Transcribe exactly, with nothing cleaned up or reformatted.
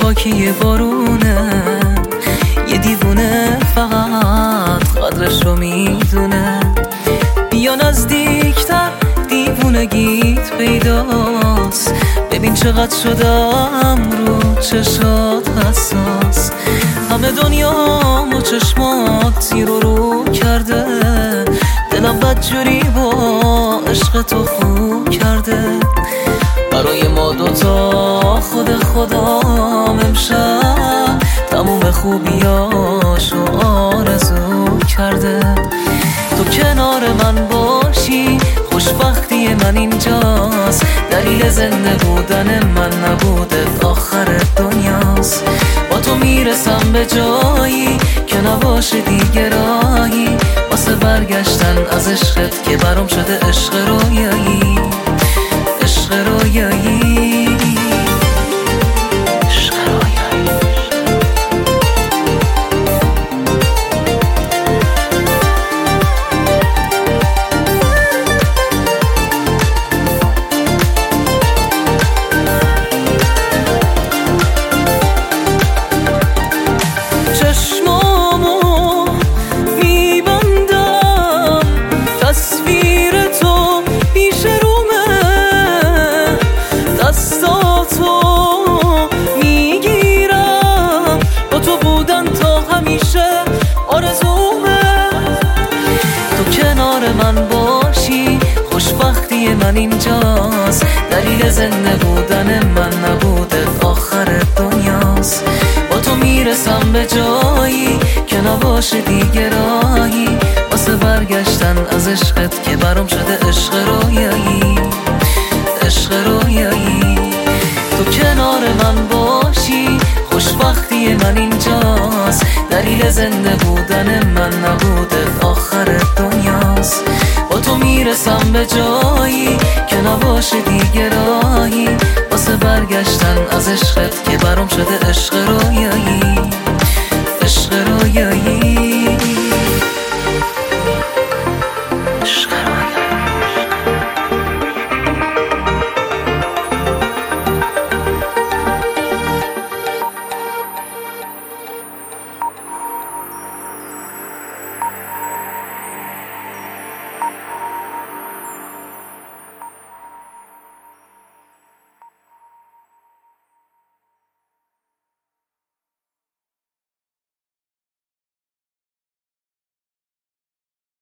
خاکی یه بارونه، یه دیوونه فقط قدرش رو میدونه. بیا نزدیکتر دیوونگیت پیداست، ببین چقدر شدم رو چشات حساس. همه دنیامو چشمات زیر و رو کرده، دلم بدجوری با عشق تو خو کرده. برای ما دوتا خود خدام امشب تموم خوبیاشو آرزو کرده. تو کنار من باشی خوشبختی من اینجاست، دلیل زنده بودن من نبوده آخر دنیاست. با تو میرسم به جایی که نباشه دیگه راهی واسه برگشتن از عشقت که برام شده عشق رویایی، عشق رویایی. من باشی خوشبختی من اینجاست، دلیل زنده بودن من نبوده آخر دنیاست. با تو میرسم به جایی که نباشه دیگه راهی واسه برگشتن از عشقت که برام شده عشق رویایی، عشق رویایی. تو کنار من باشی خوشبختی من اینجاست، دلیل زنده بودن من نبوده آخر دنیاست. با تو میرسم به جایی که نباشه دیگه راهی واسه برگشتن از عشقت که برام شده عشق رویایی.